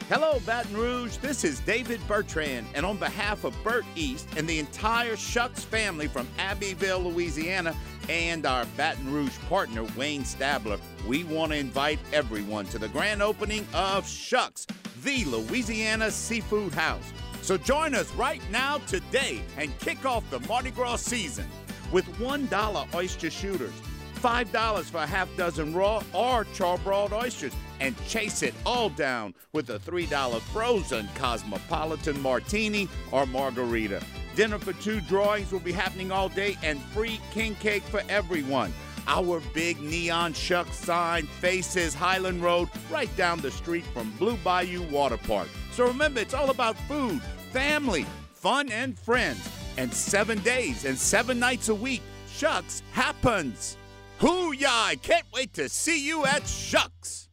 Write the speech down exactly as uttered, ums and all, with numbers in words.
Hello, Baton Rouge. This is David Bertrand, and on behalf of Bert East and the entire Shucks family from Abbeville, Louisiana, and our Baton Rouge partner, Wayne Stabler, we want to invite everyone to the grand opening of Shucks, the Louisiana Seafood House. So join us right now today and kick off the Mardi Gras season with one dollar oyster shooters, five dollars for a half dozen raw or charbroiled oysters, and chase it all down with a three dollar frozen Cosmopolitan Martini or Margarita. Dinner for two drawings will be happening all day, and free king cake for everyone. Our big neon Shucks sign faces Highland Road right down the street from Blue Bayou Water Park. So remember, it's all about food, family, fun, and friends. And seven days and seven nights a week, Shucks happens. Hoo-yah! I can't wait to see you at Shucks.